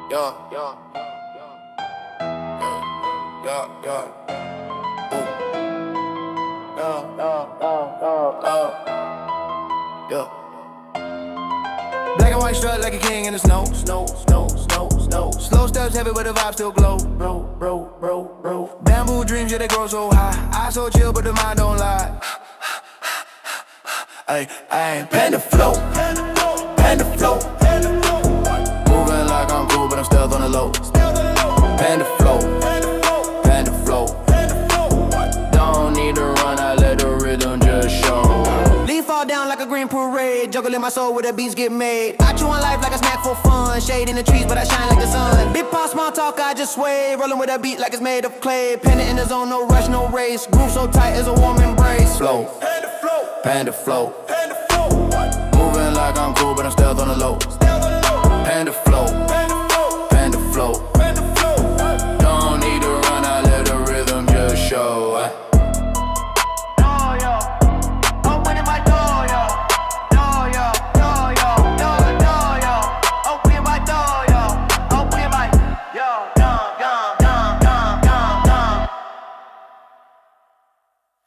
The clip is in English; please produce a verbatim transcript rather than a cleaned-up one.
Yeah, yeah, yeah, yeah. Ooh. Yeah, yeah, yeah, yeah, yeah. Black and white strut like a king in the snow, snow, snow, snow, snow. Slow steps heavy, but the vibe still glow, bro, bro, bro, bro. Bamboo dreams, yeah, they grow so high. I so chill, but the mind don't lie. Ay, ay, panda flow, panda flow. Moving like I'm cool, but I'm still on the low. Panda flow, panda flow. Don't need to run, I let the rhythm just show. Leaf fall down like a green parade. Juggle in my soul where the beats get made. I chew on life like a snack for fun. Shade in the trees, but I shine like the sun. Big pop, small talk, I just sway. Rolling with a beat like it's made of clay. Panda in the zone, no rush, no race. Groove so tight as a warm embrace. Flow, panda flow, panda flow. Moving like I'm cool, but I'm still on the low.